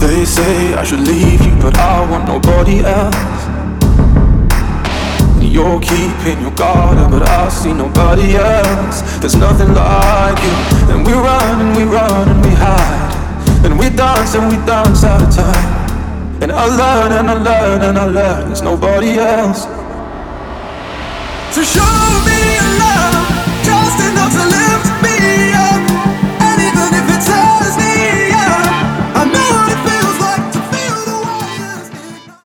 They say I should leave you, but I want nobody else. You're keeping your guard up, but I see nobody else. There's nothing like you. And we run and we run and we hide, and we dance out of time. And I learn and I learn and I learn there's nobody else. So show me your love.